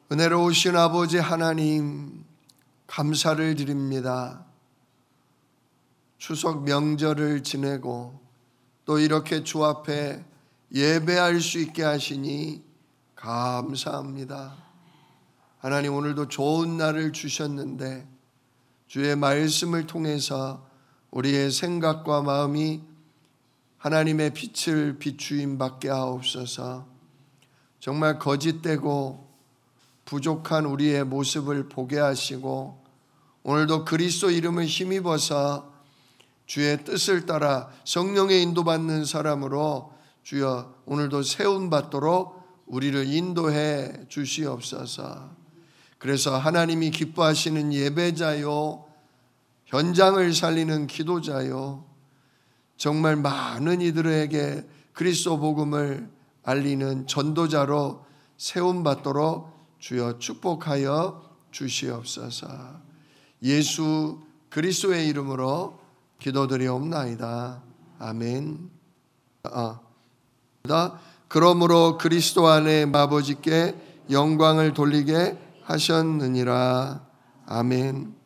은혜로우신 아버지 하나님, 감사를 드립니다. 추석 명절을 지내고 또 이렇게 주 앞에 예배할 수 있게 하시니 감사합니다. 하나님, 오늘도 좋은 날을 주셨는데 주의 말씀을 통해서 우리의 생각과 마음이 하나님의 빛을 비추임 받게 하옵소서. 정말 거짓되고 부족한 우리의 모습을 보게 하시고 오늘도 그리스도 이름을 힘입어서 주의 뜻을 따라 성령의 인도받는 사람으로 주여 오늘도 세움받도록 우리를 인도해 주시옵소서. 그래서 하나님이 기뻐하시는 예배자요, 현장을 살리는 기도자요, 정말 많은 이들에게 그리스도 복음을 알리는 전도자로 세움받도록 주여 축복하여 주시옵소서. 예수 그리스도의 이름으로 기도드리옵나이다. 아멘. 그러므로 그리스도 안에 아버지께 영광을 돌리게 하셨느니라. 아멘.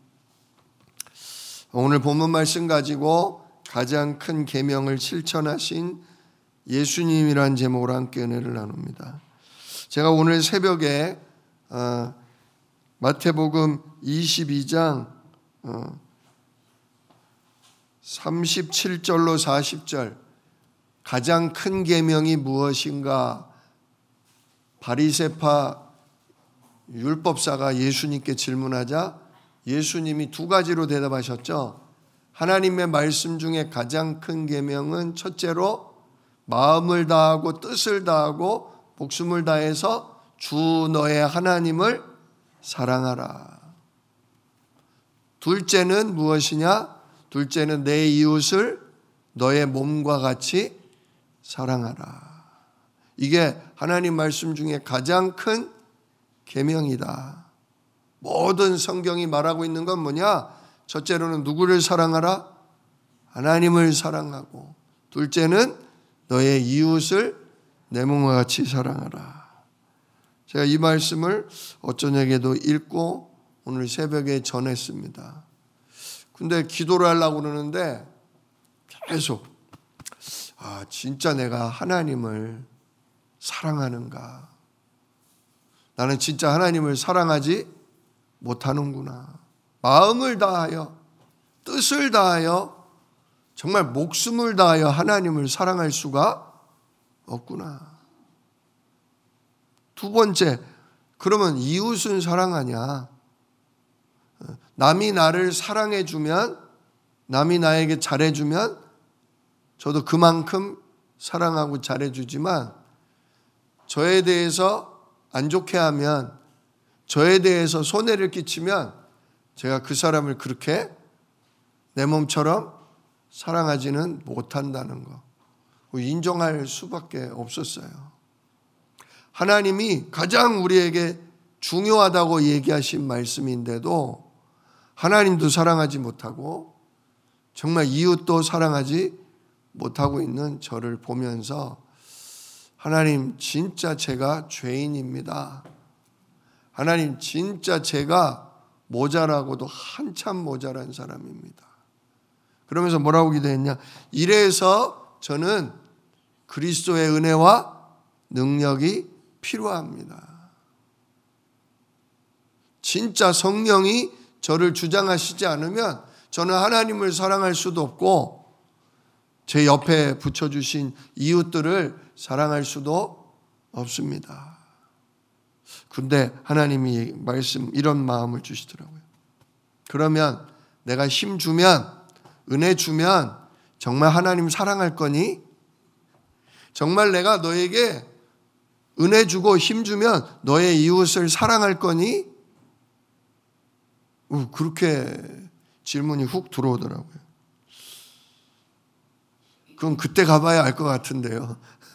오늘 본문 말씀 가지고 가장 큰 계명을 실천하신 예수님이란 제목으로 함께 은혜를 나눕니다. 제가 오늘 새벽에 마태복음 22장 37절로 40절, 가장 큰 계명이 무엇인가, 바리새파 율법사가 예수님께 질문하자 예수님이 두 가지로 대답하셨죠. 하나님의 말씀 중에 가장 큰 계명은 첫째로 마음을 다하고 뜻을 다하고 목숨을 다해서 주 너의 하나님을 사랑하라. 둘째는 무엇이냐? 둘째는 내 이웃을 너의 몸과 같이 사랑하라. 이게 하나님 말씀 중에 가장 큰 계명이다. 모든 성경이 말하고 있는 건 뭐냐? 첫째로는 누구를 사랑하라? 하나님을 사랑하고, 둘째는 너의 이웃을 내 몸과 같이 사랑하라. 제가 이 말씀을 어쩌냐게도 읽고 오늘 새벽에 전했습니다. 근데 기도를 하려고 그러는데 계속 진짜 내가 하나님을 사랑하는가? 나는 진짜 하나님을 사랑하지 못하는구나. 마음을 다하여, 뜻을 다하여, 정말 목숨을 다하여 하나님을 사랑할 수가 없구나. 두 번째, 그러면 이웃은 사랑하냐? 남이 나를 사랑해주면, 남이 나에게 잘해주면 저도 그만큼 사랑하고 잘해주지만, 저에 대해서 안 좋게 하면, 저에 대해서 손해를 끼치면 제가 그 사람을 그렇게 내 몸처럼 사랑하지는 못한다는 거 인정할 수밖에 없었어요. 하나님이 가장 우리에게 중요하다고 얘기하신 말씀인데도 하나님도 사랑하지 못하고 정말 이웃도 사랑하지 못하고 있는 저를 보면서 하나님, 진짜 제가 죄인입니다. 하나님, 진짜 제가 모자라고도 한참 모자란 사람입니다. 그러면서 뭐라고 기도했냐? 이래서 저는 그리스도의 은혜와 능력이 필요합니다. 진짜 성령이 저를 주장하시지 않으면 저는 하나님을 사랑할 수도 없고 제 옆에 붙여주신 이웃들을 사랑할 수도 없습니다. 근데 하나님이 이런 마음을 주시더라고요. 그러면 내가 힘 주면, 은혜 주면 정말 하나님 사랑할 거니? 정말 내가 너에게 은혜 주고 힘 주면 너의 이웃을 사랑할 거니? 그렇게 질문이 훅 들어오더라고요. 그럼 그때 가봐야 알 것 같은데요.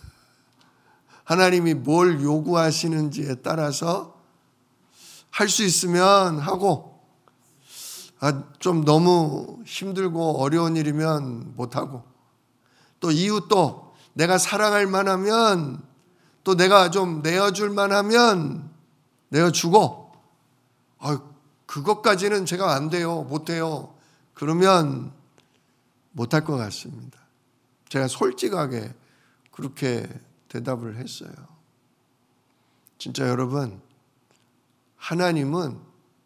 하나님이 뭘 요구하시는지에 따라서 할 수 있으면 하고, 좀 너무 힘들고 어려운 일이면 못하고, 또 이웃도 내가 사랑할 만하면, 또 내가 좀 내어줄 만하면 내가 죽어. 그것까지는 제가 안 돼요. 못해요. 그러면 못할 것 같습니다. 제가 솔직하게 그렇게 대답을 했어요. 진짜 여러분, 하나님은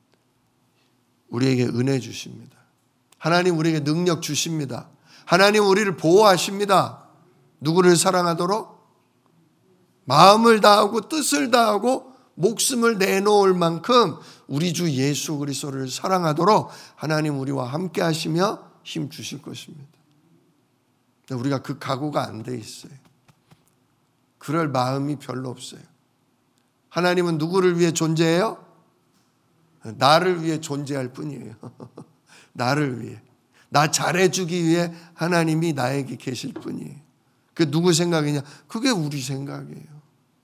우리에게 은혜 주십니다. 하나님 우리에게 능력 주십니다. 하나님 우리를 보호하십니다. 누구를 사랑하도록? 마음을 다하고 뜻을 다하고 목숨을 내놓을 만큼 우리 주 예수 그리스도를 사랑하도록 하나님 우리와 함께 하시며 힘 주실 것입니다. 우리가 그 각오가 안 돼 있어요. 그럴 마음이 별로 없어요. 하나님은 누구를 위해 존재해요? 나를 위해 존재할 뿐이에요. 나를 위해. 나 잘해주기 위해 하나님이 나에게 계실 뿐이에요. 그게 누구 생각이냐? 그게 우리 생각이에요.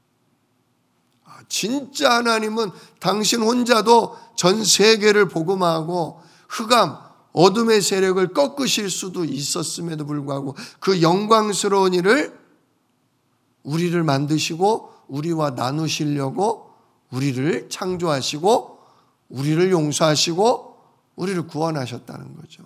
진짜 하나님은 당신 혼자도 전 세계를 복음화하고 흑암, 어둠의 세력을 꺾으실 수도 있었음에도 불구하고 그 영광스러운 일을 우리를 만드시고 우리와 나누시려고 우리를 창조하시고 우리를 용서하시고 우리를 구원하셨다는 거죠.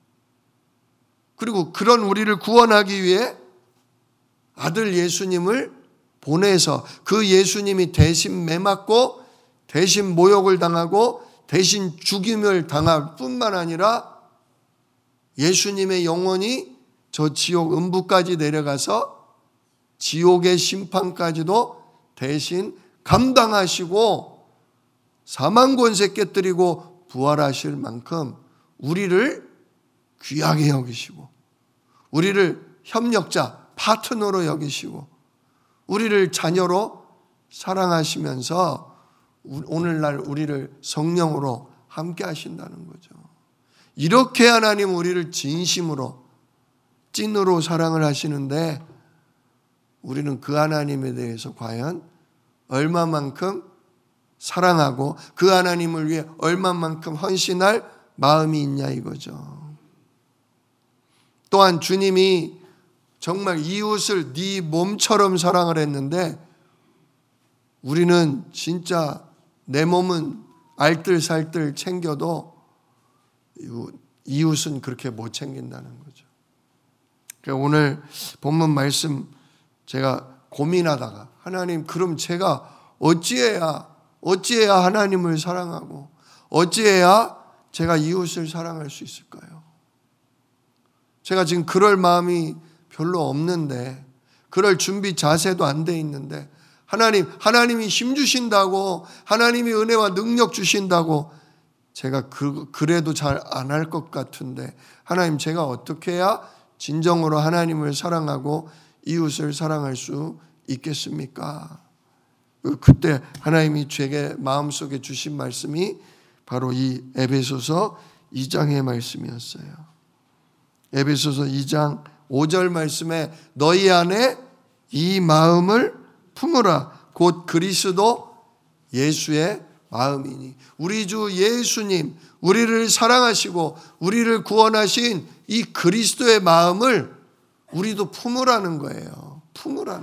그리고 그런 우리를 구원하기 위해 아들 예수님을 보내서 그 예수님이 대신 매맞고 대신 모욕을 당하고 대신 죽임을 당할 뿐만 아니라 예수님의 영혼이 저 지옥 음부까지 내려가서 지옥의 심판까지도 대신 감당하시고 사망 권세 깨뜨리고 부활하실 만큼 우리를 귀하게 여기시고 우리를 협력자, 파트너로 여기시고 우리를 자녀로 사랑하시면서 오늘날 우리를 성령으로 함께 하신다는 거죠. 이렇게 하나님 우리를 진심으로 찐으로 사랑을 하시는데 우리는 그 하나님에 대해서 과연 얼마만큼 사랑하고 그 하나님을 위해 얼마만큼 헌신할 마음이 있냐 이거죠. 또한 주님이 정말 이웃을 네 몸처럼 사랑을 했는데 우리는 진짜 내 몸은 알뜰살뜰 챙겨도 이웃은 그렇게 못 챙긴다는 거죠. 그러니까 오늘 본문 말씀 제가 고민하다가 하나님 그럼 제가 어찌해야 하나님을 사랑하고 어찌해야 제가 이웃을 사랑할 수 있을까요? 제가 지금 그럴 마음이 별로 없는데 그럴 준비 자세도 안 돼 있는데 하나님이 힘 주신다고 하나님이 은혜와 능력 주신다고 제가 그래도 잘 안 할 것 같은데 하나님 제가 어떻게 해야 진정으로 하나님을 사랑하고 이웃을 사랑할 수 있겠습니까? 그때 하나님이 제게 마음속에 주신 말씀이 바로 이 에베소서 2장의 말씀이었어요. 에베소서 2장 5절 말씀에 너희 안에 이 마음을 품으라 곧 그리스도 예수의 마음이니 우리 주 예수님 우리를 사랑하시고 우리를 구원하신 이 그리스도의 마음을 우리도 품으라는 거예요. 품으라는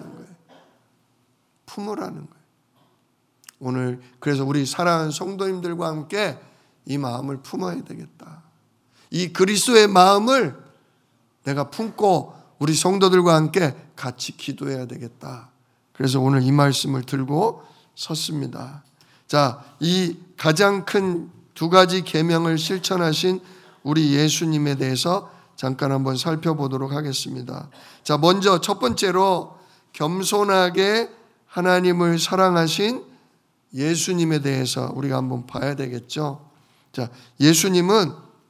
거예요. 오늘 그래서 우리 사랑하는 성도님들과 함께 이 마음을 품어야 되겠다. 이 그리스도의 마음을 내가 품고 우리 성도들과 함께 같이 기도해야 되겠다. 그래서 오늘 이 말씀을 들고 섰습니다. 자, 이 가장 큰 두 가지 계명을 실천하신 우리 예수님에 대해서 잠깐 한번 살펴보도록 하겠습니다. 자, 먼저 첫 번째로 겸손하게 하나님을 사랑하신 예수님에 대해서 우리가 한번 봐야 되겠죠. 자, 예수님은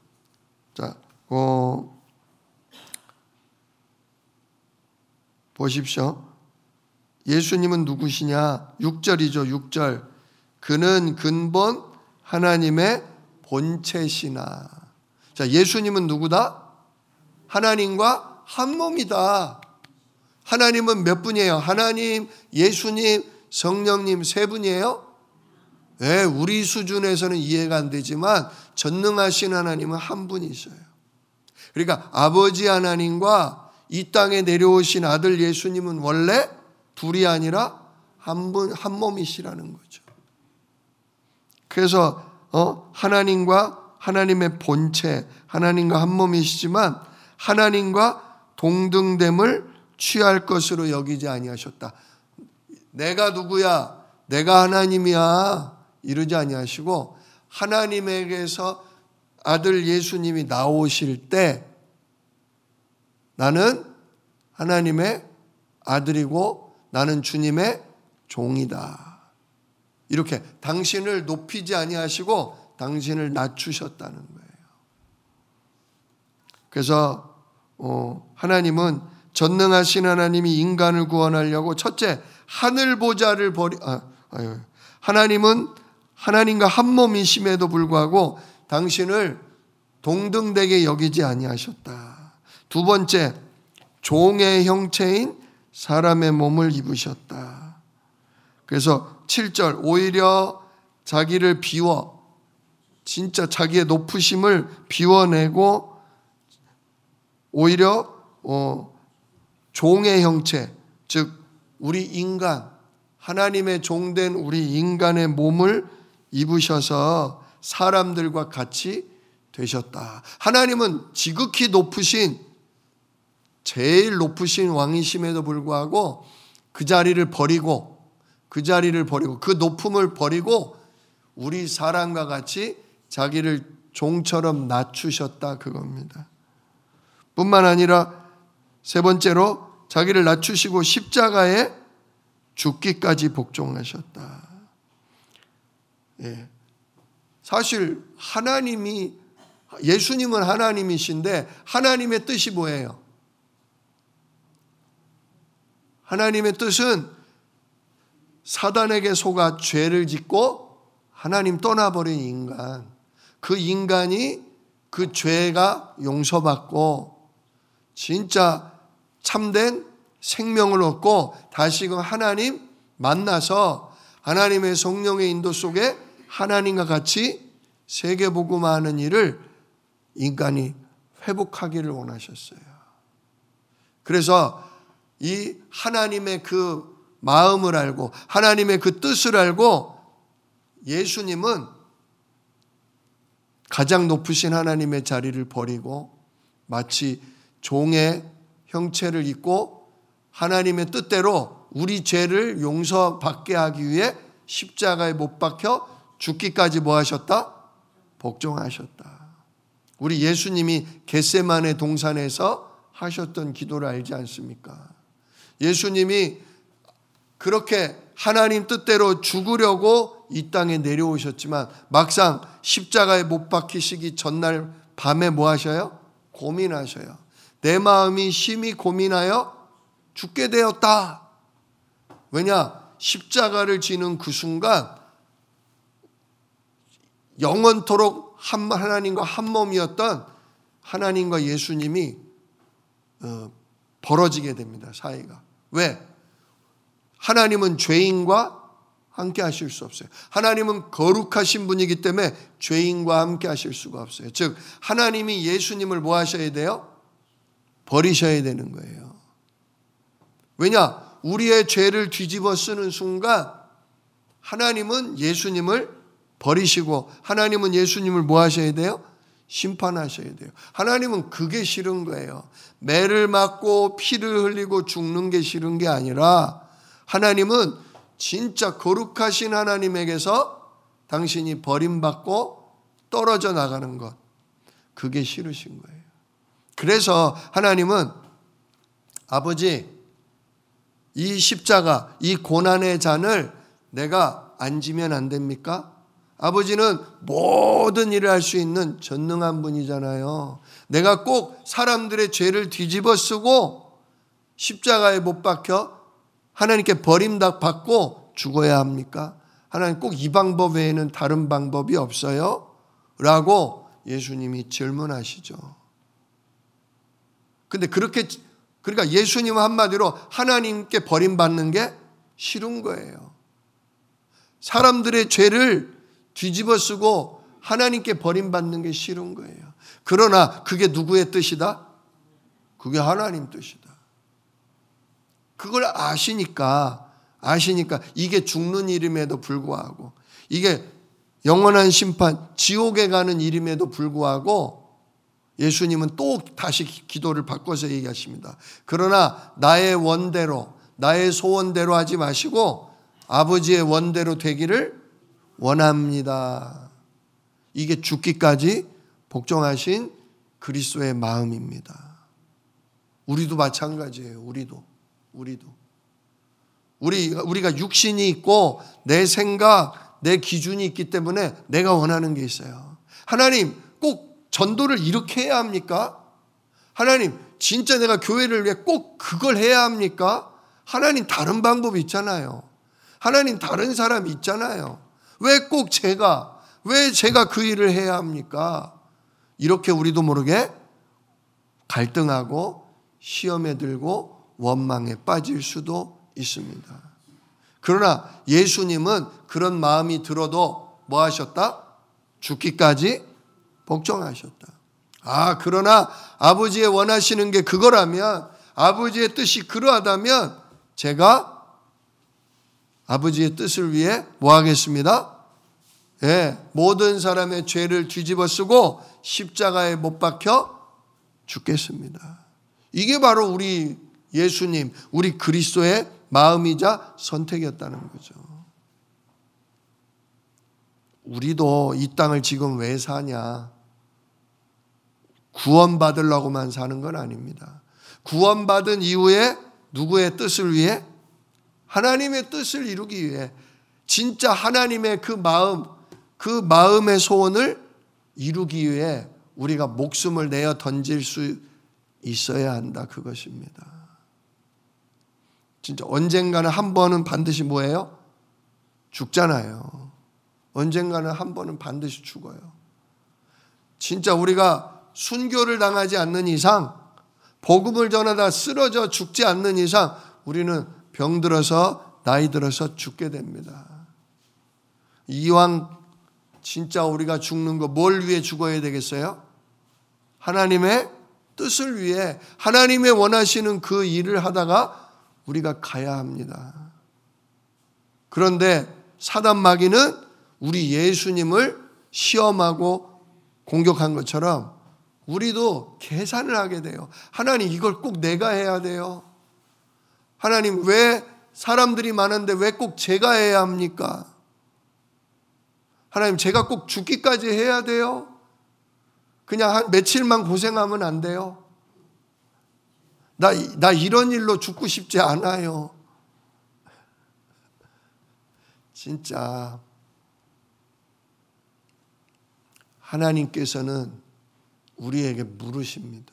보십시오. 예수님은 누구시냐? 6절이죠. 6절. 그는 근본 하나님의 본체시나. 자, 예수님은 누구다? 하나님과 한 몸이다. 하나님은 몇 분이에요? 하나님, 예수님, 성령님 세 분이에요? 네, 우리 수준에서는 이해가 안 되지만 전능하신 하나님은 한 분이셔요. 그러니까 아버지 하나님과 이 땅에 내려오신 아들 예수님은 원래 둘이 아니라 한 분, 한 몸이시라는 거죠. 그래서 하나님과 하나님의 본체, 하나님과 한 몸이시지만 하나님과 동등됨을 취할 것으로 여기지 아니하셨다. 내가 누구야? 내가 하나님이야. 이러지 아니하시고 하나님에게서 아들 예수님이 나오실 때 나는 하나님의 아들이고 나는 주님의 종이다. 이렇게 당신을 높이지 아니하시고 당신을 낮추셨다는 거예요. 그래서 하나님은 전능하신 하나님이 인간을 구원하려고 첫째 하늘 보좌를 하나님은 하나님과 한 몸이심에도 불구하고 당신을 동등되게 여기지 아니하셨다. 두 번째, 종의 형체인 사람의 몸을 입으셨다. 그래서 7절, 오히려 자기를 진짜 자기의 높으심을 비워내고 오히려 종의 형체, 즉 우리 인간, 하나님의 종된 우리 인간의 몸을 입으셔서 사람들과 같이 되셨다. 하나님은 지극히 높으신, 제일 높으신 왕이심에도 불구하고 그 자리를 버리고 그 높음을 버리고 우리 사람과 같이 자기를 종처럼 낮추셨다, 그겁니다. 뿐만 아니라 세 번째로 자기를 낮추시고 십자가에 죽기까지 복종하셨다. 예. 사실 예수님은 하나님이신데 하나님의 뜻이 뭐예요? 하나님의 뜻은 사단에게 속아 죄를 짓고 하나님 떠나버린 인간, 그 인간이 그 죄가 용서받고 진짜 참된 생명을 얻고 다시금 하나님 만나서 하나님의 성령의 인도 속에 하나님과 같이 세계복음화하는 일을 인간이 회복하기를 원하셨어요. 그래서 이 하나님의 그 마음을 알고 하나님의 그 뜻을 알고 예수님은 가장 높으신 하나님의 자리를 버리고 마치 종의 형체를 입고 하나님의 뜻대로 우리 죄를 용서받게 하기 위해 십자가에 못 박혀 죽기까지 뭐 하셨다? 복종하셨다. 우리 예수님이 겟세마네 동산에서 하셨던 기도를 알지 않습니까? 예수님이 그렇게 하나님 뜻대로 죽으려고 이 땅에 내려오셨지만 막상 십자가에 못 박히시기 전날 밤에 뭐 하셔요? 고민하셔요. 내 마음이 심히 고민하여 죽게 되었다. 왜냐? 십자가를 지는 그 순간 영원토록 하나님과 한 몸이었던 하나님과 예수님이 벌어지게 됩니다. 사이가. 왜? 하나님은 죄인과 함께 하실 수 없어요. 하나님은 거룩하신 분이기 때문에 죄인과 함께 하실 수가 없어요. 즉 하나님이 예수님을 뭐 하셔야 돼요? 버리셔야 되는 거예요. 왜냐? 우리의 죄를 뒤집어 쓰는 순간 하나님은 예수님을 버리시고 하나님은 예수님을 뭐 하셔야 돼요? 심판하셔야 돼요. 하나님은 그게 싫은 거예요. 매를 맞고 피를 흘리고 죽는 게 싫은 게 아니라 하나님은 진짜 거룩하신 하나님에게서 당신이 버림받고 떨어져 나가는 것, 그게 싫으신 거예요. 그래서 하나님은 아버지, 이 십자가, 이 고난의 잔을 내가 안 지면 안 됩니까? 아버지는 모든 일을 할 수 있는 전능한 분이잖아요. 내가 꼭 사람들의 죄를 뒤집어 쓰고 십자가에 못 박혀 하나님께 버림받고 죽어야 합니까? 하나님 꼭 이 방법 외에는 다른 방법이 없어요? 라고 예수님이 질문하시죠. 근데 그러니까 예수님은 한마디로 하나님께 버림받는 게 싫은 거예요. 사람들의 죄를 뒤집어 쓰고 하나님께 버림받는 게 싫은 거예요. 그러나 그게 누구의 뜻이다? 그게 하나님 뜻이다. 그걸 아시니까 이게 죽는 일임에도 불구하고 이게 영원한 심판, 지옥에 가는 일임에도 불구하고 예수님은 또 다시 기도를 바꿔서 얘기하십니다. 그러나 나의 원대로, 나의 소원대로 하지 마시고 아버지의 원대로 되기를 원합니다. 이게 죽기까지 복종하신 그리스도의 마음입니다. 우리도 마찬가지예요. 우리가 육신이 있고 내 생각, 내 기준이 있기 때문에 내가 원하는 게 있어요. 하나님, 꼭 전도를 이렇게 해야 합니까? 하나님, 진짜 내가 교회를 위해 꼭 그걸 해야 합니까? 하나님, 다른 방법이 있잖아요. 하나님, 다른 사람이 있잖아요. 왜 제가 그 일을 해야 합니까? 이렇게 우리도 모르게 갈등하고 시험에 들고 원망에 빠질 수도 있습니다. 그러나 예수님은 그런 마음이 들어도 뭐 하셨다? 죽기까지 복종하셨다. 그러나 아버지의 원하시는 게 그거라면, 아버지의 뜻이 그러하다면 제가 아버지의 뜻을 위해 뭐 하겠습니다? 모든 사람의 죄를 뒤집어 쓰고 십자가에 못 박혀 죽겠습니다. 이게 바로 우리 예수님, 우리 그리스도의 마음이자 선택이었다는 거죠. 우리도 이 땅을 지금 왜 사냐? 구원받으려고만 사는 건 아닙니다. 구원받은 이후에 누구의 뜻을 위해? 하나님의 뜻을 이루기 위해, 진짜 하나님의 그 마음의 소원을 이루기 위해 우리가 목숨을 내어 던질 수 있어야 한다, 그것입니다. 진짜 언젠가는 한 번은 반드시 뭐예요? 죽잖아요. 언젠가는 한 번은 반드시 죽어요. 진짜 우리가 순교를 당하지 않는 이상, 복음을 전하다 쓰러져 죽지 않는 이상 우리는 병들어서 나이 들어서 죽게 됩니다. 이왕 진짜 우리가 죽는 거 뭘 위해 죽어야 되겠어요? 하나님의 뜻을 위해, 하나님의 원하시는 그 일을 하다가 우리가 가야 합니다. 그런데 사단 마귀는 우리 예수님을 시험하고 공격한 것처럼 우리도 계산을 하게 돼요. 하나님, 이걸 꼭 내가 해야 돼요. 하나님, 왜 사람들이 많은데 왜 꼭 제가 해야 합니까? 하나님, 제가 꼭 죽기까지 해야 돼요? 그냥 한 며칠만 고생하면 안 돼요? 나 이런 일로 죽고 싶지 않아요. 진짜 하나님께서는 우리에게 물으십니다.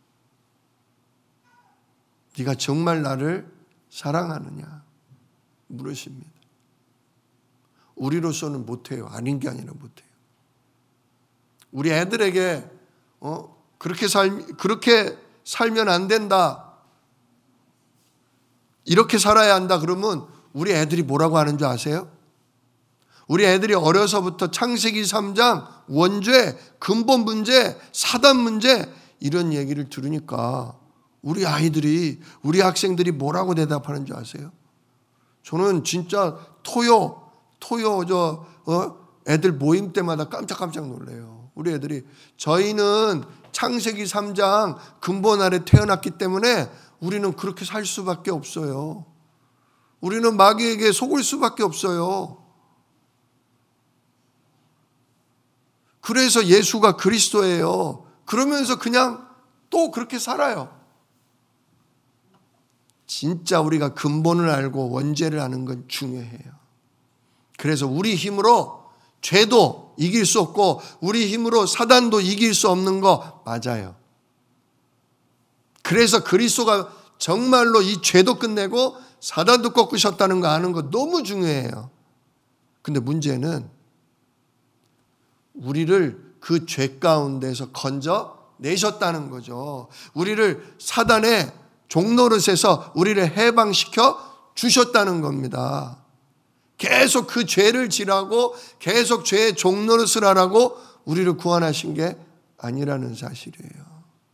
네가 정말 나를 사랑하느냐? 물으십니다. 우리로서는 못해요. 아닌 게 아니라 못해요. 우리 애들에게 그렇게 살면 안 된다, 이렇게 살아야 한다 그러면 우리 애들이 뭐라고 하는 줄 아세요? 우리 애들이 어려서부터 창세기 3장 원죄, 근본 문제, 사단 문제 이런 얘기를 들으니까 우리 아이들이, 우리 학생들이 뭐라고 대답하는 줄 아세요? 저는 진짜 애들 모임 때마다 깜짝깜짝 놀래요. 우리 애들이, 저희는 창세기 3장 근본 아래 태어났기 때문에 우리는 그렇게 살 수밖에 없어요. 우리는 마귀에게 속을 수밖에 없어요. 그래서 예수가 그리스도예요. 그러면서 그냥 또 그렇게 살아요. 진짜 우리가 근본을 알고 원죄를 아는 건 중요해요. 그래서 우리 힘으로 죄도 이길 수 없고 우리 힘으로 사단도 이길 수 없는 거 맞아요. 그래서 그리스도가 정말로 이 죄도 끝내고 사단도 꺾으셨다는 거 아는 거 너무 중요해요. 근데 문제는 우리를 그 죄 가운데서 건져내셨다는 거죠. 우리를 사단의 종노릇에서 우리를 해방시켜 주셨다는 겁니다. 계속 그 죄를 지라고, 계속 죄의 종노릇을 하라고 우리를 구원하신 게 아니라는 사실이에요.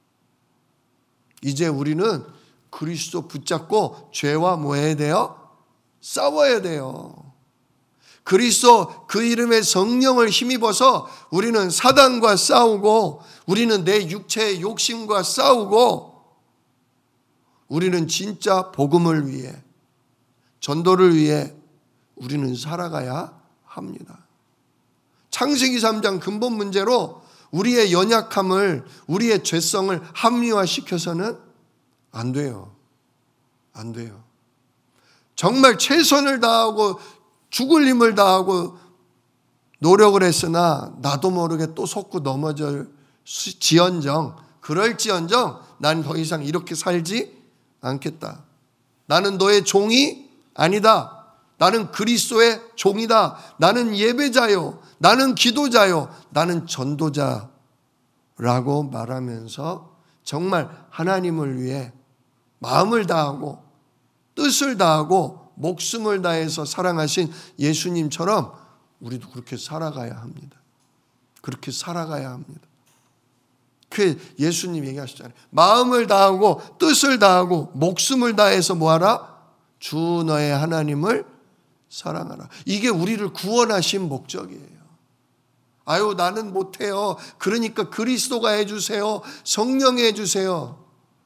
이제 우리는 그리스도 붙잡고 죄와 뭐 해야 돼요? 싸워야 돼요. 그리스도 그 이름의 성령을 힘입어서 우리는 사단과 싸우고 우리는 내 육체의 욕심과 싸우고 우리는 진짜 복음을 위해 전도를 위해 우리는 살아가야 합니다. 창세기 3장 근본 문제로 우리의 연약함을 우리의 죄성을 합리화시켜서는 안 돼요. 안 돼요. 정말 최선을 다하고 죽을 힘을 다하고 노력을 했으나 나도 모르게 또 속고 넘어질 지언정 그럴지언정 난 더 이상 이렇게 살지 않겠다. 나는 너의 종이 아니다. 나는 그리스도의 종이다. 나는 예배자요. 나는 기도자요. 나는 전도자라고 말하면서 정말 하나님을 위해 마음을 다하고 뜻을 다하고 목숨을 다해서 사랑하신 예수님처럼 우리도 그렇게 살아가야 합니다. 그렇게 살아가야 합니다. 그 예수님 얘기하시잖아요. 마음을 다하고 뜻을 다하고 목숨을 다해서 뭐하라? 주 너의 하나님을 사랑하라. 이게 우리를 구원하신 목적이에요. 아유 나는 못해요. 그러니까 그리스도가 해주세요. 성령이 해주세요.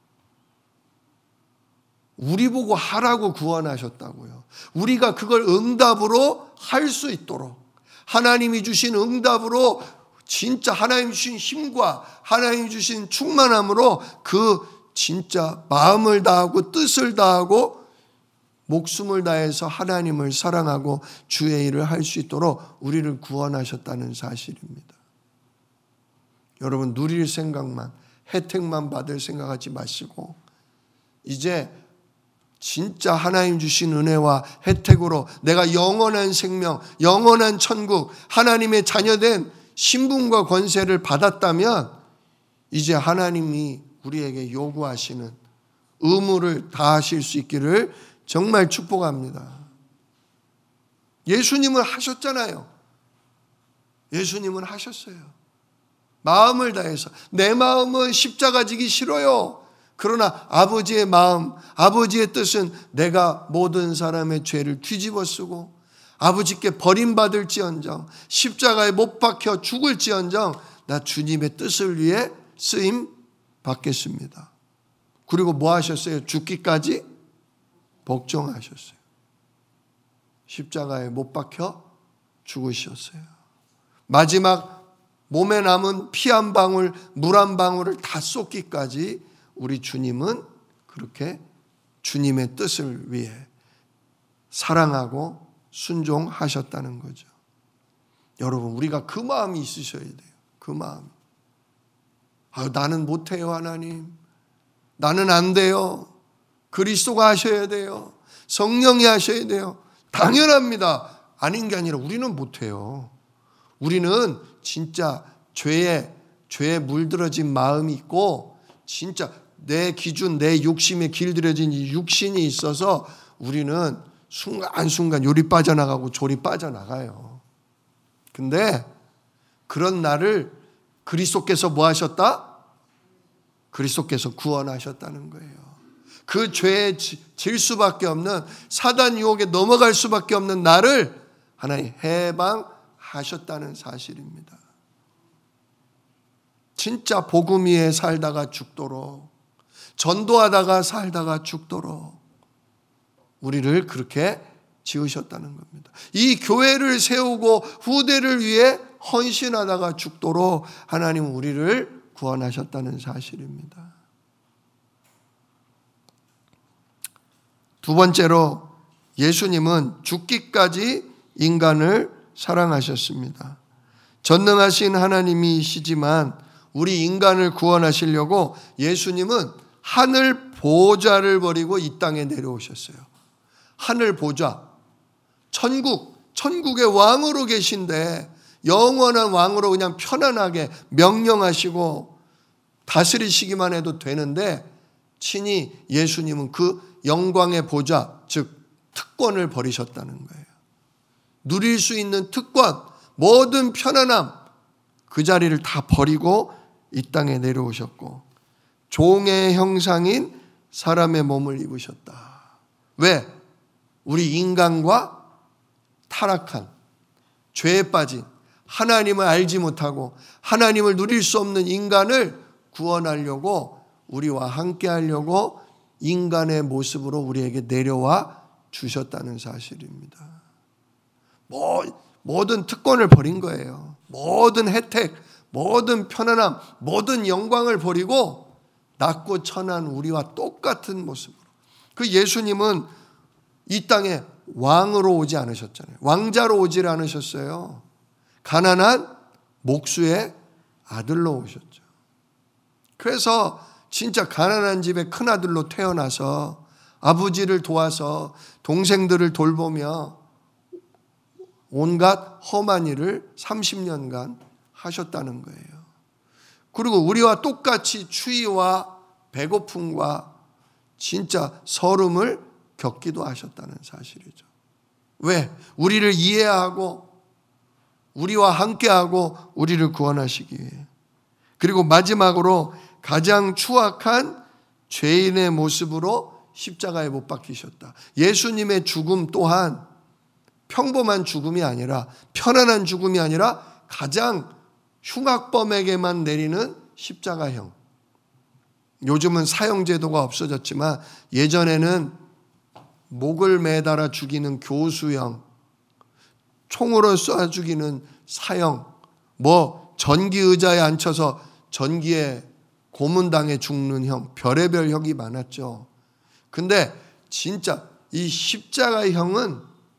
우리 보고 하라고 구원하셨다고요. 우리가 그걸 응답으로 할 수 있도록 하나님이 주신 응답으로 진짜 하나님 주신 힘과 하나님 주신 충만함으로 그 진짜 마음을 다하고 뜻을 다하고 목숨을 다해서 하나님을 사랑하고 주의 일을 할 수 있도록 우리를 구원하셨다는 사실입니다. 여러분 누릴 생각만 혜택만 받을 생각하지 마시고 이제 진짜 하나님 주신 은혜와 혜택으로 내가 영원한 생명, 영원한 천국, 하나님의 자녀된 신분과 권세를 받았다면 이제 하나님이 우리에게 요구하시는 의무를 다하실 수 있기를 정말 축복합니다. 예수님은 하셨잖아요. 예수님은 하셨어요. 마음을 다해서 내 마음은 십자가 지기 싫어요. 그러나 아버지의 마음, 아버지의 뜻은 내가 모든 사람의 죄를 뒤집어 쓰고 아버지께 버림받을지언정 십자가에 못 박혀 죽을지언정 나 주님의 뜻을 위해 쓰임 받겠습니다. 그리고 뭐 하셨어요? 죽기까지 복종하셨어요. 십자가에 못 박혀 죽으셨어요. 마지막 몸에 남은 피 한 방울, 물 한 방울을 다 쏟기까지 우리 주님은 그렇게 주님의 뜻을 위해 사랑하고 순종하셨다는 거죠. 여러분 우리가 그 마음이 있으셔야 돼요. 그 마음. 나는 못해요 하나님. 나는 안 돼요. 그리스도가 하셔야 돼요. 성령이 하셔야 돼요. 당연합니다. 아닌 게 아니라 우리는 못해요. 우리는 진짜 죄에 물들어진 마음이 있고 진짜 내 기준, 내 욕심에 길들여진 이 육신이 있어서 우리는 순간순간 요리 빠져나가고 조리 빠져나가요. 근데 그런 나를 그리스도께서 뭐 하셨다? 그리스도께서 구원하셨다는 거예요. 그 죄에 질 수밖에 없는 사단 유혹에 넘어갈 수밖에 없는 나를 하나님 해방하셨다는 사실입니다. 진짜 복음 위에 살다가 죽도록 전도하다가 살다가 죽도록 우리를 그렇게 지으셨다는 겁니다. 이 교회를 세우고 후대를 위해 헌신하다가 죽도록 하나님은 우리를 구원하셨다는 사실입니다. 두 번째로 예수님은 죽기까지 인간을 사랑하셨습니다. 전능하신 하나님이시지만 우리 인간을 구원하시려고 예수님은 하늘 보좌를 버리고 이 땅에 내려오셨어요. 하늘 보좌, 천국의 왕으로 계신데 영원한 왕으로 그냥 편안하게 명령하시고 다스리시기만 해도 되는데 친히 예수님은 그 영광의 보좌, 즉 특권을 버리셨다는 거예요. 누릴 수 있는 특권, 모든 편안함, 그 자리를 다 버리고 이 땅에 내려오셨고 종의 형상인 사람의 몸을 입으셨다. 왜? 우리 인간과 타락한 죄에 빠진 하나님을 알지 못하고 하나님을 누릴 수 없는 인간을 구원하려고 우리와 함께 하려고 인간의 모습으로 우리에게 내려와 주셨다는 사실입니다. 모든 특권을 버린 거예요. 모든 혜택, 모든 편안함, 모든 영광을 버리고 낮고 천한 우리와 똑같은 모습으로. 그 예수님은 이 땅에 왕으로 오지 않으셨잖아요. 왕자로 오질 않으셨어요. 가난한 목수의 아들로 오셨죠. 그래서 진짜 가난한 집의 큰아들로 태어나서 아버지를 도와서 동생들을 돌보며 온갖 험한 일을 30년간 하셨다는 거예요. 그리고 우리와 똑같이 추위와 배고픔과 진짜 서름을 겪기도 하셨다는 사실이죠. 왜? 우리를 이해하고 우리와 함께하고 우리를 구원하시기 위해. 그리고 마지막으로 가장 추악한 죄인의 모습으로 십자가에 못 박히셨다. 예수님의 죽음 또한 평범한 죽음이 아니라 편안한 죽음이 아니라 가장 흉악범에게만 내리는 십자가형. 요즘은 사형제도가 없어졌지만 예전에는 목을 매달아 죽이는 교수형, 총으로 쏴 죽이는 사형, 전기 의자에 앉혀서 전기에 고문당해 죽는 형, 별의별 형이 많았죠. 근데 진짜 이 십자가형은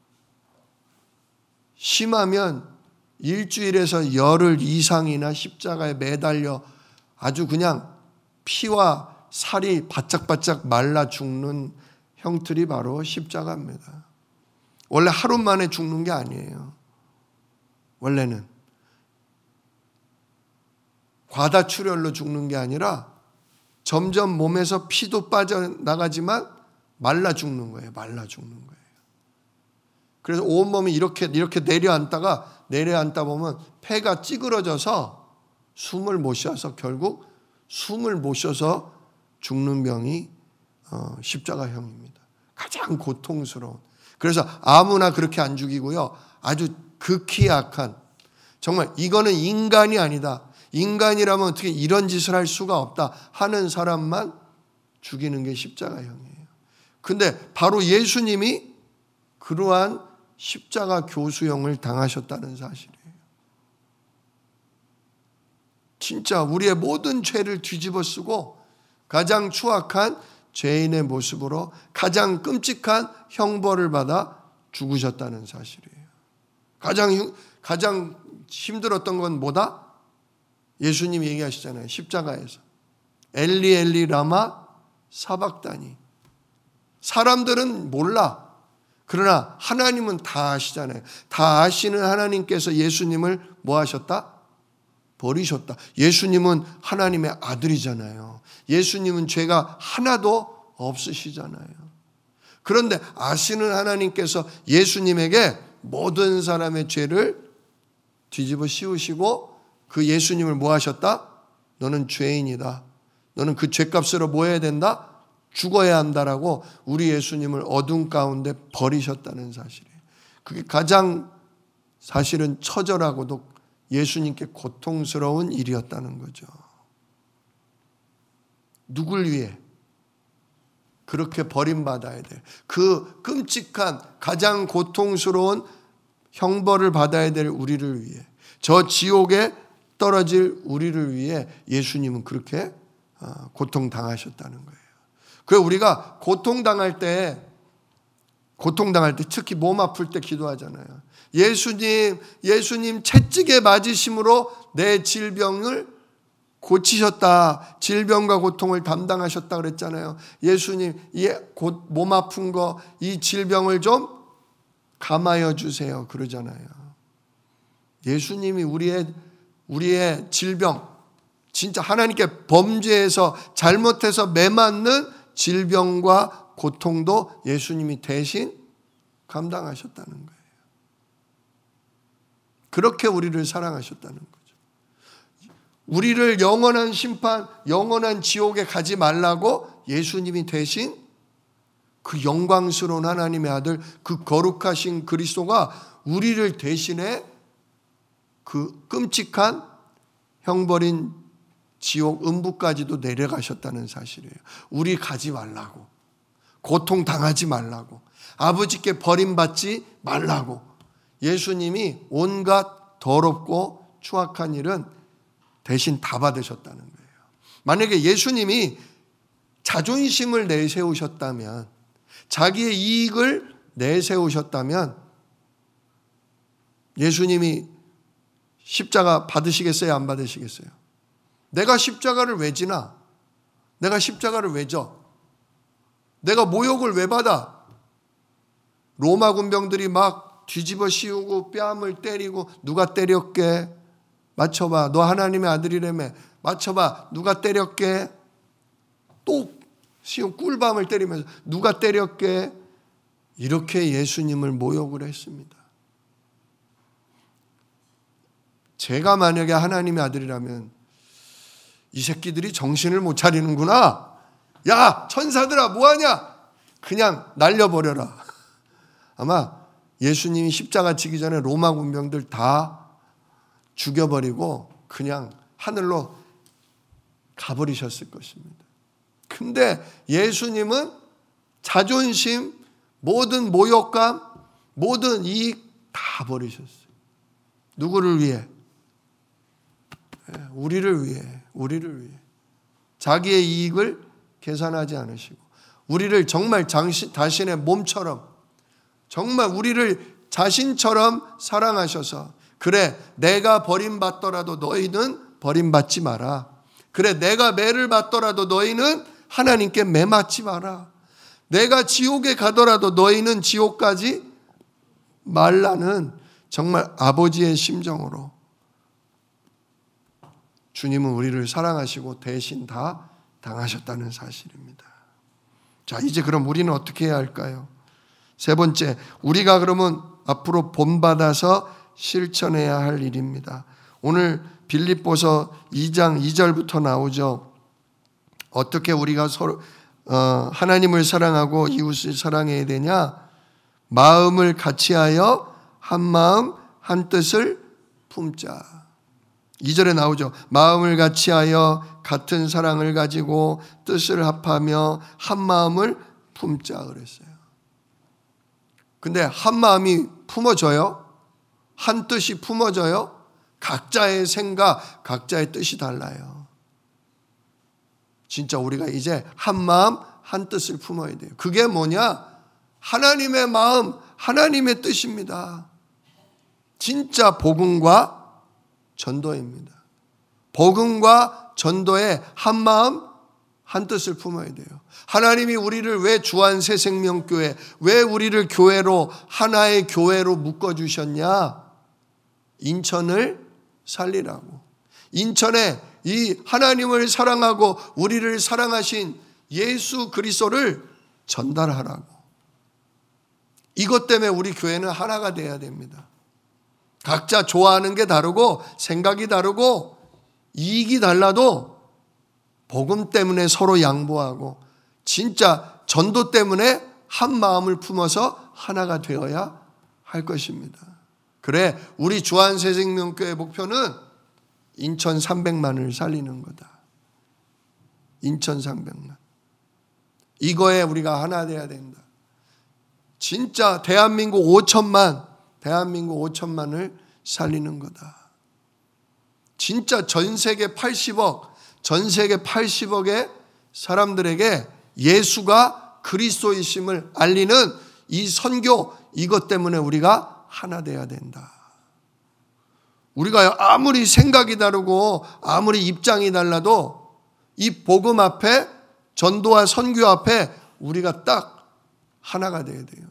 심하면 일주일에서 열흘 이상이나 십자가에 매달려 아주 그냥 피와 살이 바짝바짝 말라 죽는 형틀이 바로 십자가입니다. 원래 하루 만에 죽는 게 아니에요. 원래는 과다출혈로 죽는 게 아니라 점점 몸에서 피도 빠져나가지만 말라 죽는 거예요. 말라 죽는 거예요. 그래서 온몸이 이렇게 내려앉다 보면 폐가 찌그러져서 숨을 못 쉬어서 결국 숨을 못 쉬어서 죽는 병이 십자가형입니다. 가장 고통스러운. 그래서 아무나 그렇게 안 죽이고요. 아주 극히 약한, 정말 이거는 인간이 아니다. 인간이라면 어떻게 이런 짓을 할 수가 없다 하는 사람만 죽이는 게 십자가형이에요. 근데 바로 예수님이 그러한 십자가 교수형을 당하셨다는 사실이에요. 진짜 우리의 모든 죄를 뒤집어 쓰고 가장 추악한 죄인의 모습으로 가장 끔찍한 형벌을 받아 죽으셨다는 사실이에요. 가장 힘들었던 건 뭐다? 예수님이 얘기하시잖아요. 십자가에서. 엘리 엘리 라마 사박다니. 사람들은 몰라. 그러나 하나님은 다 아시잖아요. 다 아시는 하나님께서 예수님을 뭐 하셨다? 버리셨다. 예수님은 하나님의 아들이잖아요. 예수님은 죄가 하나도 없으시잖아요. 그런데 아시는 하나님께서 예수님에게 모든 사람의 죄를 뒤집어 씌우시고 그 예수님을 뭐 하셨다? 너는 죄인이다. 너는 그 죄값으로 뭐 해야 된다? 죽어야 한다라고 우리 예수님을 어둠 가운데 버리셨다는 사실이에요. 그게 가장 사실은 처절하고도 예수님께 고통스러운 일이었다는 거죠. 누굴 위해? 그렇게 버림받아야 될 그 끔찍한 가장 고통스러운 형벌을 받아야 될 우리를 위해, 저 지옥에 떨어질 우리를 위해 예수님은 그렇게 고통당하셨다는 거예요. 그래서 우리가 고통당할 때 특히 몸 아플 때 기도하잖아요. 예수님 채찍에 맞으심으로 내 질병을 고치셨다. 질병과 고통을 담당하셨다 그랬잖아요. 예수님, 몸 아픈 거, 이 질병을 좀 감하여 주세요. 그러잖아요. 예수님이 우리의 질병, 진짜 하나님께 범죄해서 잘못해서 매맞는 질병과 고통도 예수님이 대신 감당하셨다는 거예요. 그렇게 우리를 사랑하셨다는 거죠. 우리를 영원한 심판, 영원한 지옥에 가지 말라고 예수님이 대신 그 영광스러운 하나님의 아들, 그 거룩하신 그리스도가 우리를 대신해 그 끔찍한 형벌인 지옥 음부까지도 내려가셨다는 사실이에요. 우리 가지 말라고, 고통당하지 말라고, 아버지께 버림받지 말라고 예수님이 온갖 더럽고 추악한 일은 대신 다 받으셨다는 거예요. 만약에 예수님이 자존심을 내세우셨다면, 자기의 이익을 내세우셨다면 예수님이 십자가 받으시겠어요? 안 받으시겠어요? 내가 십자가를 왜 지나? 내가 십자가를 왜 져? 내가 모욕을 왜 받아? 로마 군병들이 막 뒤집어 씌우고 뺨을 때리고, 누가 때렸게? 맞춰봐. 너 하나님의 아들이라며. 맞춰봐. 누가 때렸게? 또 씌운 꿀밤을 때리면서 누가 때렸게? 이렇게 예수님을 모욕을 했습니다. 제가 만약에 하나님의 아들이라면 이 새끼들이 정신을 못 차리는구나. 야, 천사들아, 뭐하냐? 그냥 날려버려라. 아마 예수님이 십자가 지기 전에 로마 군병들 다 죽여버리고 그냥 하늘로 가버리셨을 것입니다. 근데 예수님은 자존심, 모든 모욕감, 모든 이익 다 버리셨어요. 누구를 위해? 우리를 위해, 우리를 위해. 자기의 이익을 계산하지 않으시고, 우리를 정말 자신의 몸처럼, 정말 우리를 자신처럼 사랑하셔서, 그래, 내가 버림받더라도 너희는 버림받지 마라. 그래, 내가 매를 받더라도 너희는 하나님께 매 맞지 마라. 내가 지옥에 가더라도 너희는 지옥 가지 말라는 정말 아버지의 심정으로 주님은 우리를 사랑하시고 대신 다 당하셨다는 사실입니다. 자, 이제 그럼 우리는 어떻게 해야 할까요? 세 번째, 우리가 그러면 앞으로 본받아서 실천해야 할 일입니다. 오늘 빌립보서 2장 2절부터 나오죠. 어떻게 우리가 서로 하나님을 사랑하고 이웃을 사랑해야 되냐? 마음을 같이하여 한 마음 한 뜻을 품자. 2절에 나오죠. 마음을 같이하여 같은 사랑을 가지고 뜻을 합하며 한 마음을 품자 그랬어요. 근데 한 마음이 품어져요? 한 뜻이 품어져요? 각자의 생각, 각자의 뜻이 달라요. 진짜 우리가 이제 한 마음 한 뜻을 품어야 돼요. 그게 뭐냐? 하나님의 마음, 하나님의 뜻입니다. 진짜 복음과 전도입니다. 복음과 전도에 한 마음 한 뜻을 품어야 돼요. 하나님이 우리를 왜 주안새생명교회, 왜 우리를 교회로, 하나의 교회로 묶어주셨냐? 인천을 살리라고. 인천에 이 하나님을 사랑하고 우리를 사랑하신 예수 그리스도를 전달하라고. 이것 때문에 우리 교회는 하나가 돼야 됩니다. 각자 좋아하는 게 다르고 생각이 다르고 이익이 달라도 복음 때문에 서로 양보하고 진짜 전도 때문에 한 마음을 품어서 하나가 되어야 할 것입니다. 그래, 우리 주안새생명교회 목표는 인천 300만을 살리는 거다. 인천 300만. 이거에 우리가 하나 돼야 된다. 진짜 대한민국 5천만을 살리는 거다. 진짜 전 세계 80억의 사람들에게 예수가 그리스도이심을 알리는 이 선교, 이것 때문에 우리가 하나 돼야 된다. 우리가 아무리 생각이 다르고 아무리 입장이 달라도 이 복음 앞에, 전도와 선교 앞에 우리가 딱 하나가 돼야 돼요.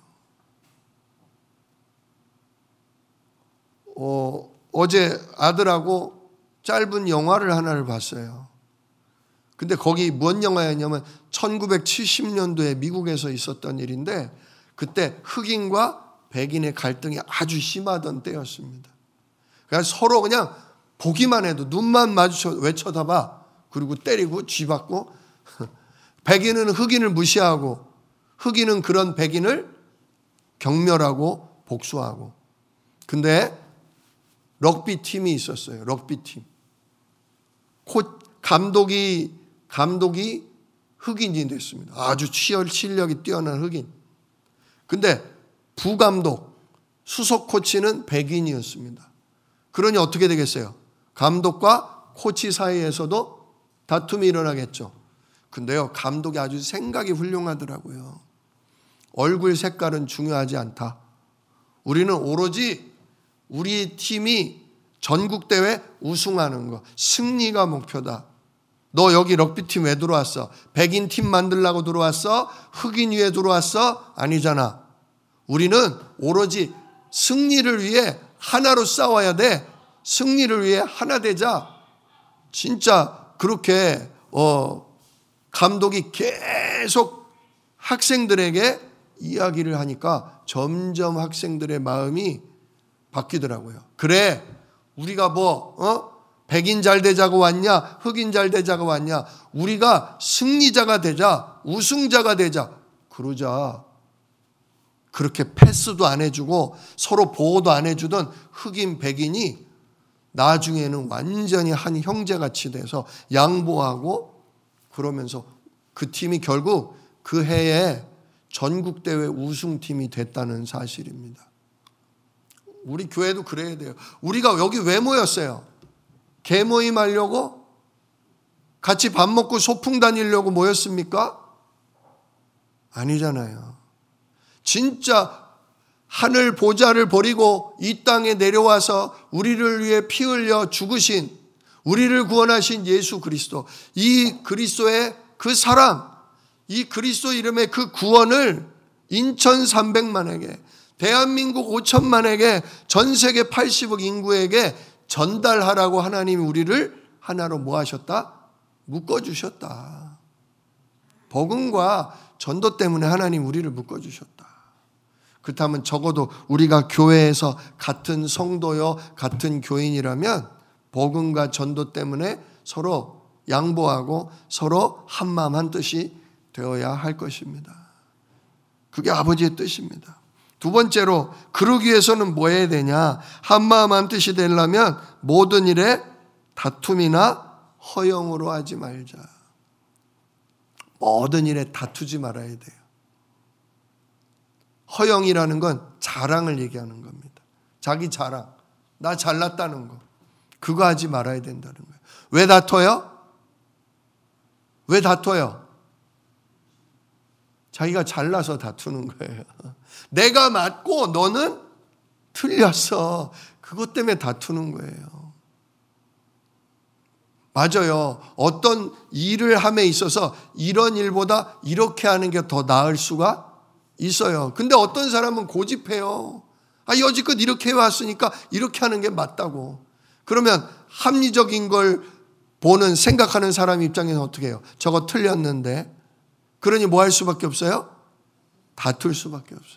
어제 아들하고 짧은 영화를 하나를 봤어요. 근데 거기 뭔 영화였냐면 1970년도에 미국에서 있었던 일인데 그때 흑인과 백인의 갈등이 아주 심하던 때였습니다. 그래서 서로 그냥 보기만 해도 눈만 마주쳐 왜 쳐다봐? 그리고 때리고 쥐받고 백인은 흑인을 무시하고 흑인은 그런 백인을 경멸하고 복수하고. 근데 럭비 팀이 있었어요. 럭비 팀. 감독이 흑인이 됐습니다. 아주 실력이 뛰어난 흑인. 근데 부감독, 수석 코치는 백인이었습니다. 그러니 어떻게 되겠어요? 감독과 코치 사이에서도 다툼이 일어나겠죠. 근데요, 감독이 아주 생각이 훌륭하더라고요. 얼굴 색깔은 중요하지 않다. 우리는 오로지 우리 팀이 전국대회 우승하는 거, 승리가 목표다. 너 여기 럭비팀 왜 들어왔어? 백인 팀 만들려고 들어왔어? 흑인 위에 들어왔어? 아니잖아. 우리는 오로지 승리를 위해 하나로 싸워야 돼. 승리를 위해 하나 되자. 진짜 그렇게 감독이 계속 학생들에게 이야기를 하니까 점점 학생들의 마음이 바뀌더라고요. 그래, 우리가 백인 잘 되자고 왔냐? 흑인 잘 되자고 왔냐? 우리가 승리자가 되자, 우승자가 되자. 그러자. 그렇게 패스도 안 해주고 서로 보호도 안 해주던 흑인, 백인이 나중에는 완전히 한 형제같이 돼서 양보하고 그러면서 그 팀이 결국 그 해에 전국대회 우승팀이 됐다는 사실입니다. 우리 교회도 그래야 돼요. 우리가 여기 왜 모였어요? 개모임 하려고? 같이 밥 먹고 소풍 다니려고 모였습니까? 아니잖아요. 진짜 하늘 보좌를 버리고 이 땅에 내려와서 우리를 위해 피 흘려 죽으신, 우리를 구원하신 예수 그리스도, 이 그리스도의 그 사랑, 이 그리스도 이름의 그 구원을 인천 300만에게, 대한민국 5천만에게, 전 세계 80억 인구에게 전달하라고 하나님이 우리를 하나로 뭐 하셨다? 묶어주셨다. 복음과 전도 때문에 하나님 우리를 묶어주셨다. 그렇다면 적어도 우리가 교회에서 같은 성도요, 같은 교인이라면 복음과 전도 때문에 서로 양보하고 서로 한마음 한뜻이 되어야 할 것입니다. 그게 아버지의 뜻입니다. 두 번째로, 그러기 위해서는 뭐 해야 되냐? 한마음 한뜻이 되려면 모든 일에 다툼이나 허영으로 하지 말자. 모든 일에 다투지 말아야 돼요. 허영이라는 건 자랑을 얘기하는 겁니다. 자기 자랑, 나 잘났다는 거, 그거 하지 말아야 된다는 거예요. 왜 다퉈요? 왜 다퉈요? 자기가 잘나서 다투는 거예요. 내가 맞고 너는 틀렸어. 그것 때문에 다투는 거예요. 맞아요. 어떤 일을 함에 있어서 이런 일보다 이렇게 하는 게 더 나을 수가 있어요. 근데 어떤 사람은 고집해요. 여지껏 이렇게 해왔으니까 이렇게 하는 게 맞다고. 그러면 합리적인 걸 보는, 생각하는 사람 입장에서 어떻게 해요? 저거 틀렸는데. 그러니 뭐 할 수밖에 없어요? 다툴 수밖에 없어요.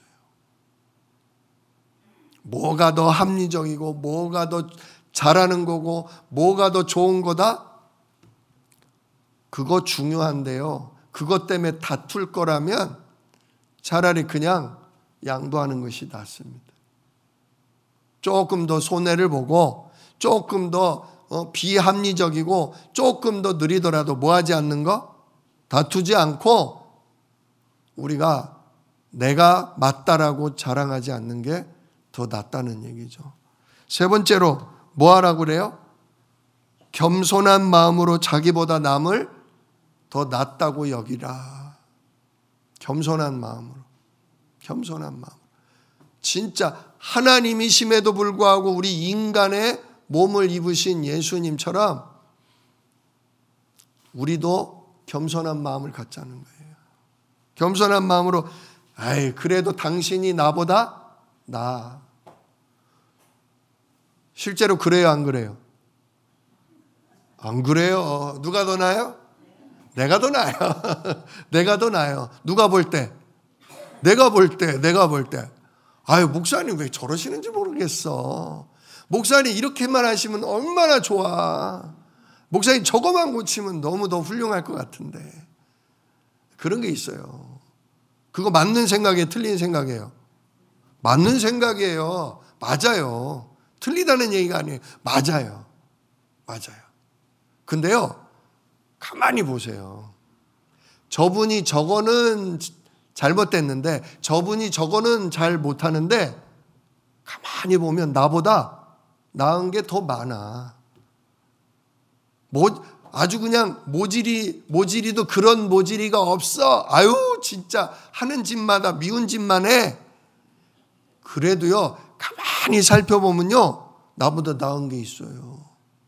뭐가 더 합리적이고 뭐가 더 잘하는 거고 뭐가 더 좋은 거다? 그거 중요한데요. 그것 때문에 다툴 거라면 차라리 그냥 양보하는 것이 낫습니다. 조금 더 손해를 보고 조금 더 비합리적이고 조금 더 느리더라도 뭐 하지 않는 거? 다투지 않고 우리가 내가 맞다라고 자랑하지 않는 게 더 낫다는 얘기죠. 세 번째로 뭐 하라고 그래요? 겸손한 마음으로 자기보다 남을 더 낫다고 여기라. 겸손한 마음으로. 겸손한 마음. 진짜 하나님이심에도 불구하고 우리 인간의 몸을 입으신 예수님처럼 우리도 겸손한 마음을 갖자는 거예요. 겸손한 마음으로 그래도 당신이 나보다 나아. 실제로 그래요, 안 그래요? 안 그래요. 누가 더 나아요? 내가 더 나아요. 내가 더 나아요. 누가 볼 때? 내가 볼 때. 목사님 왜 저러시는지 모르겠어. 목사님 이렇게만 하시면 얼마나 좋아. 목사님 저거만 고치면 너무 더 훌륭할 것 같은데. 그런 게 있어요. 그거 맞는 생각이에요? 틀린 생각이에요? 맞는 생각이에요. 맞아요. 틀리다는 얘기가 아니에요. 맞아요. 맞아요. 근데요, 가만히 보세요. 저분이 저거는 잘못됐는데, 저분이 저거는 잘 못하는데, 가만히 보면 나보다 나은 게 더 많아. 아주 그냥 모질이도 그런 모질이가 없어. 아유, 진짜 하는 짓마다 미운 짓만 해. 그래도요, 가만히 살펴보면요, 나보다 나은 게 있어요.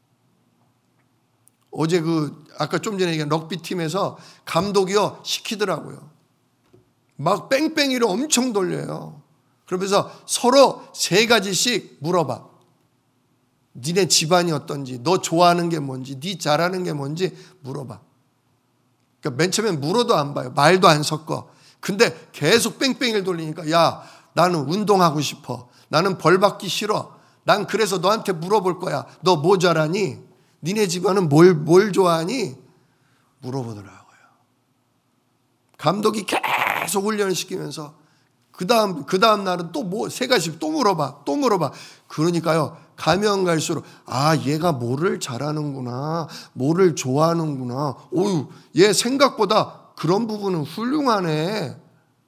어제 아까 좀 전에 얘기한 럭비팀에서 감독이요, 시키더라고요. 막 뺑뺑이를 엄청 돌려요. 그러면서 서로 3가지씩 물어봐. 니네 집안이 어떤지, 너 좋아하는 게 뭔지, 니 잘하는 게 뭔지 물어봐. 그러니까 맨 처음엔 물어도 안 봐요. 말도 안 섞어. 근데 계속 뺑뺑이를 돌리니까, 야, 나는 운동하고 싶어. 나는 벌 받기 싫어. 난 그래서 너한테 물어볼 거야. 너 뭐 잘하니? 니네 집안은 뭘 좋아하니? 물어보더라고요. 감독이 계속 훈련을 시키면서 그 다음 날은 또 3가지 또 물어봐. 그러니까요, 가면 갈수록, 얘가 뭐를 잘하는구나. 뭐를 좋아하는구나. 얘 생각보다 그런 부분은 훌륭하네.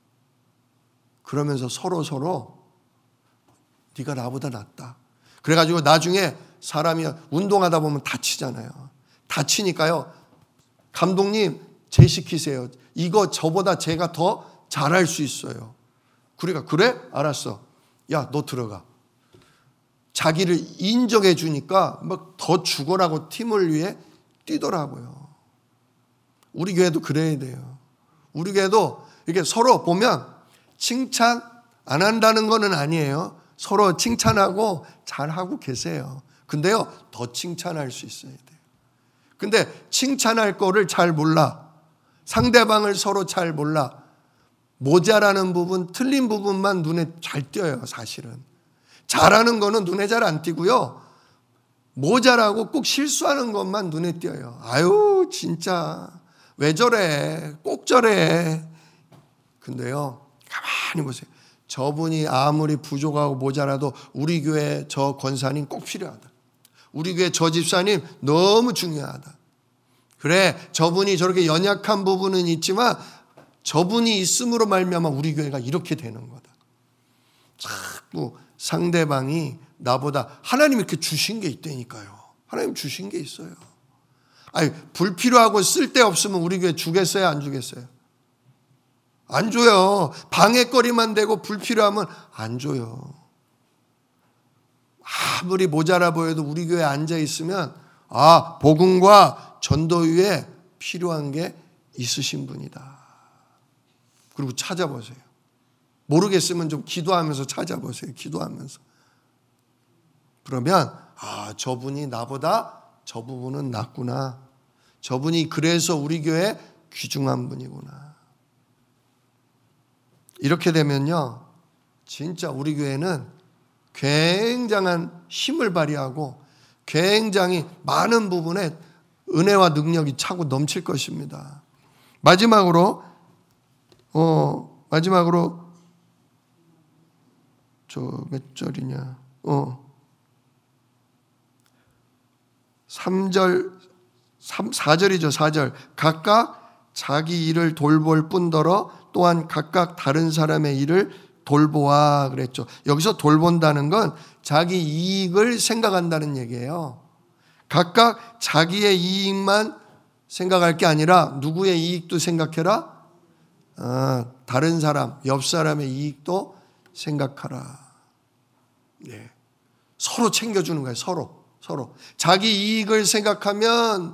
그러면서 서로 네가 나보다 낫다. 그래가지고 나중에 사람이 운동하다 보면 다치잖아요. 다치니까요, 감독님 제시키세요. 이거 저보다 제가 더 잘할 수 있어요. 그러니까 그래? 알았어. 야, 너 들어가. 자기를 인정해 주니까 막 더 죽어라고 팀을 위해 뛰더라고요. 우리 교회도 그래야 돼요. 우리 교회도 이렇게 서로 보면 칭찬 안 한다는 거는 아니에요. 서로 칭찬하고 잘하고 계세요. 근데요, 더 칭찬할 수 있어야 돼요. 근데 칭찬할 거를 잘 몰라. 상대방을 서로 잘 몰라. 모자라는 부분, 틀린 부분만 눈에 잘 띄어요, 사실은. 잘하는 거는 눈에 잘 안 띄고요. 모자라고 꼭 실수하는 것만 눈에 띄어요. 아유, 진짜 왜 저래? 꼭 저래. 근데요, 가만히 보세요. 저분이 아무리 부족하고 모자라도 우리 교회 저 권사님 꼭 필요하다. 우리 교회 저 집사님 너무 중요하다. 그래, 저분이 저렇게 연약한 부분은 있지만 저분이 있음으로 말미암아 우리 교회가 이렇게 되는 거다. 자꾸 상대방이 나보다, 하나님이 이렇게 주신 게 있다니까요. 하나님 주신 게 있어요. 불필요하고 쓸데없으면 우리 교회 주겠어요, 안 주겠어요? 안 줘요. 방해거리만 되고 불필요하면 안 줘요. 아무리 모자라 보여도 우리 교회에 앉아 있으면 복음과 전도위에 필요한 게 있으신 분이다. 그리고 찾아보세요. 모르겠으면 좀 기도하면서 찾아보세요. 기도하면서. 그러면 저분이 나보다 저 부분은 낫구나. 저분이 그래서 우리 교회 귀중한 분이구나. 이렇게 되면요, 진짜 우리 교회는 굉장한 힘을 발휘하고 굉장히 많은 부분에 은혜와 능력이 차고 넘칠 것입니다. 마지막으로 저 몇 절이냐? 4절이죠. 4절. 각각 자기 일을 돌볼 뿐더러 또한 각각 다른 사람의 일을 돌보아 그랬죠. 여기서 돌본다는 건 자기 이익을 생각한다는 얘기예요. 각각 자기의 이익만 생각할 게 아니라 누구의 이익도 생각해라. 다른 사람, 옆 사람의 이익도 생각하라. 네. 서로 챙겨주는 거예요. 서로. 자기 이익을 생각하면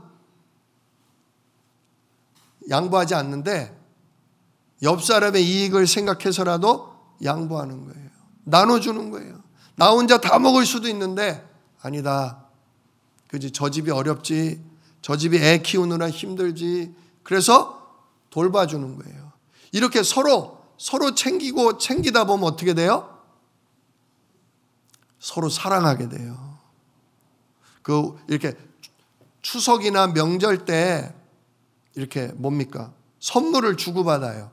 양보하지 않는데 옆 사람의 이익을 생각해서라도 양보하는 거예요. 나눠주는 거예요. 나 혼자 다 먹을 수도 있는데 아니다. 그지? 저 집이 어렵지. 저 집이 애 키우느라 힘들지. 그래서 돌봐주는 거예요. 이렇게 서로 챙기다 보면 어떻게 돼요? 서로 사랑하게 돼요. 이렇게 추석이나 명절 때 이렇게 뭡니까? 선물을 주고받아요.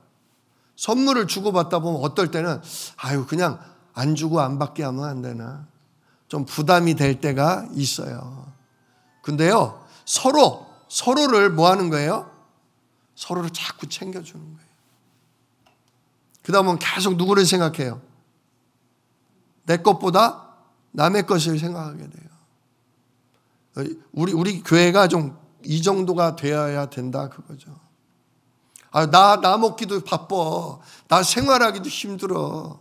선물을 주고받다 보면 어떨 때는 그냥 안 주고 안 받게 하면 안 되나? 좀 부담이 될 때가 있어요. 근데요, 서로를 뭐 하는 거예요? 서로를 자꾸 챙겨주는 거예요. 그 다음은 계속 누구를 생각해요? 내 것보다 남의 것을 생각하게 돼요. 우리 교회가 좀 이 정도가 되어야 된다 그거죠. 나 먹기도 바빠. 나 생활하기도 힘들어.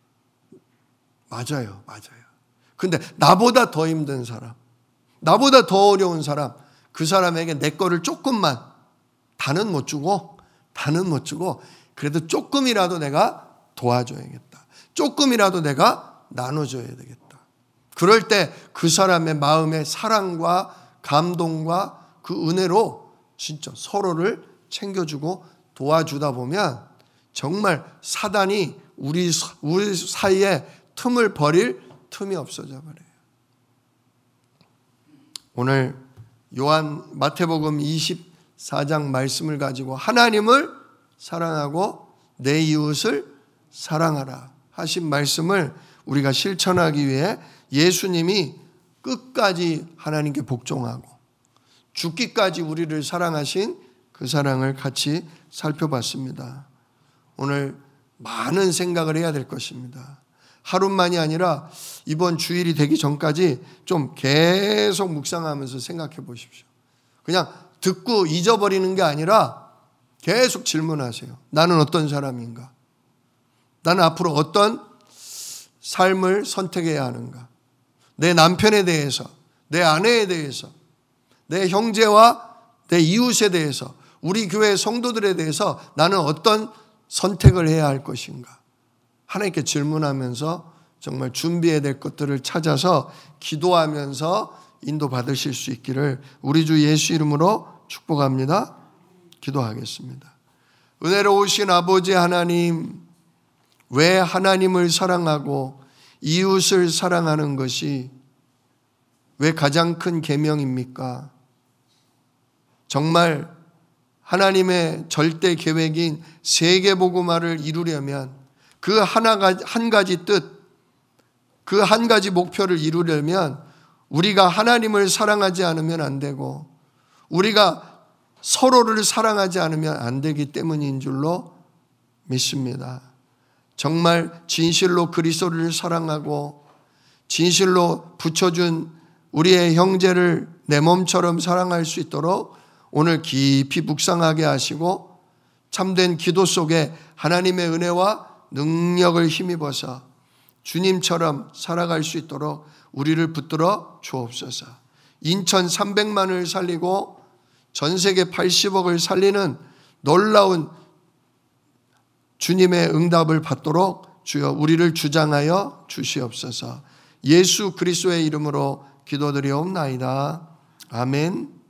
맞아요. 근데 나보다 더 힘든 사람, 나보다 더 어려운 사람, 그 사람에게 내 거를 조금만, 다는 못 주고 그래도 조금이라도 내가 도와줘야겠다. 조금이라도 내가 나눠줘야 되겠다. 그럴 때 그 사람의 마음의 사랑과 감동과 그 은혜로 진짜 서로를 챙겨주고 도와주다 보면 정말 사단이 우리 사이에 틈을 버릴 틈이 없어져 버려요. 오늘 마태복음 24장 말씀을 가지고 하나님을 사랑하고 내 이웃을 사랑하라 하신 말씀을 우리가 실천하기 위해 예수님이 끝까지 하나님께 복종하고 죽기까지 우리를 사랑하신 그 사랑을 같이 살펴봤습니다. 오늘 많은 생각을 해야 될 것입니다. 하루만이 아니라 이번 주일이 되기 전까지 좀 계속 묵상하면서 생각해 보십시오. 그냥 듣고 잊어버리는 게 아니라 계속 질문하세요. 나는 어떤 사람인가? 나는 앞으로 어떤 삶을 선택해야 하는가? 내 남편에 대해서, 내 아내에 대해서, 내 형제와 내 이웃에 대해서, 우리 교회 성도들에 대해서 나는 어떤 선택을 해야 할 것인가? 하나님께 질문하면서 정말 준비해야 될 것들을 찾아서 기도하면서 인도받으실 수 있기를 우리 주 예수 이름으로 축복합니다. 기도하겠습니다. 은혜로우신 아버지 하나님, 왜 하나님을 사랑하고 이웃을 사랑하는 것이 왜 가장 큰 계명입니까? 정말 하나님의 절대 계획인 세계복음화를 이루려면 그 한 가지 뜻, 그 한 가지 목표를 이루려면 우리가 하나님을 사랑하지 않으면 안 되고 우리가 서로를 사랑하지 않으면 안 되기 때문인 줄로 믿습니다. 정말 진실로 그리스도를 사랑하고 진실로 붙여준 우리의 형제를 내 몸처럼 사랑할 수 있도록 오늘 깊이 묵상하게 하시고 참된 기도 속에 하나님의 은혜와 능력을 힘입어서 주님처럼 살아갈 수 있도록 우리를 붙들어 주옵소서. 인천 300만을 살리고 전 세계 80억을 살리는 놀라운 주님의 응답을 받도록 주여 우리를 주장하여 주시옵소서. 예수 그리스도의 이름으로 기도드리옵나이다. 아멘.